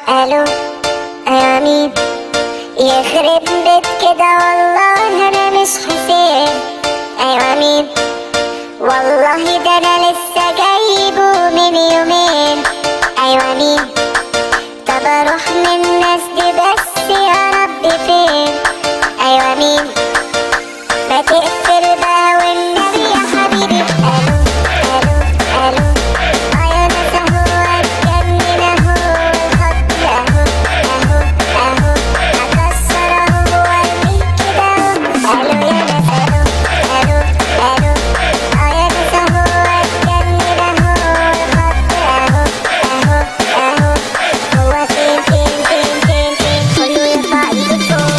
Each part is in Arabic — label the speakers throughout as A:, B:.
A: الو يا مين يخرب بيت كده، والله انا مش حسين. ايوه مين والله ده انا لسه جايبه من يومين. ايوه مين طب اروح من الناس دي بس يا رب فين؟ ايوه مين ما تقفل بقى والنبي يا حبيبي. الو الو الو يا ناس اهو اتجنن اهو، الخط اهو اهو اهو هكسر اهو وارميك كده اهو. الو يا ناس الو الو الو يا ناس اهو اتجنن اهو، الخط اهو اهو اهو هو فين فين فين فين فين؟ كله يرفع ايده فوق.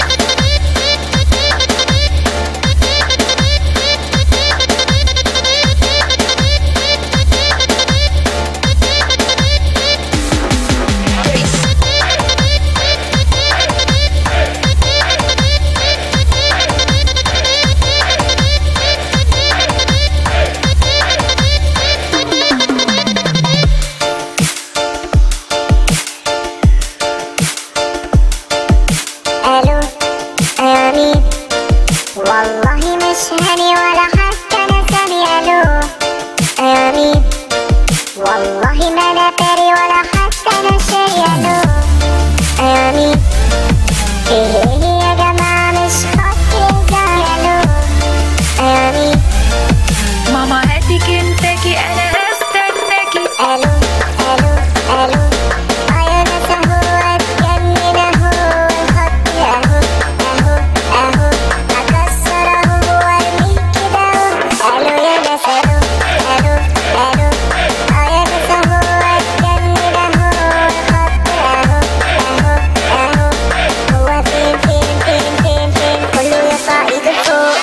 A: الو يا مين والله مش هاني ولا حتى انا سامي. الو يا مين والله ما انا باري ولا حتى انا شاري. الو يا مين ايه يا جماعه مش خط هزار. الو يا مين
B: ماما هاتي كنتاكي انا هستناكي.
A: الو الو الو يا ناس اهو اتجنن اهو، الخط اهو اهو اهو هكسر اهو وارميك كده اهو. الو يا ناس الو الو الو يا ناس اهو اتجنن اهو، الخط اهو اهو اهو هو فين فين فين فين فين؟ كله يرفع ايده فوق.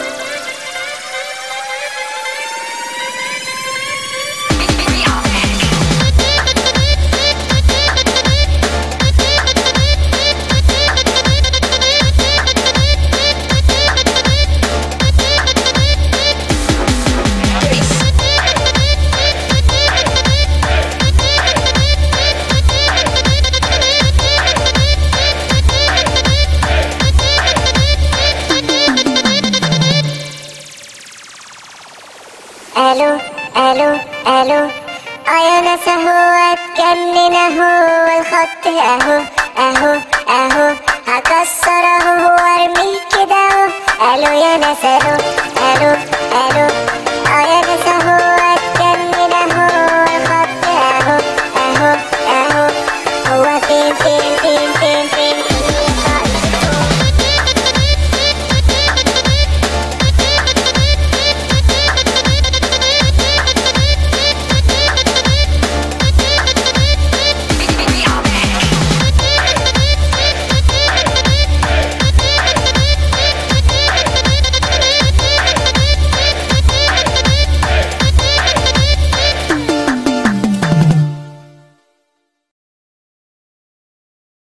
A: الو الو الو يا ناس اهو اتجنن اهو، الخط اهو اهو اهو هكسر اهو وارميك كده اهو. الو يا ناس الو الو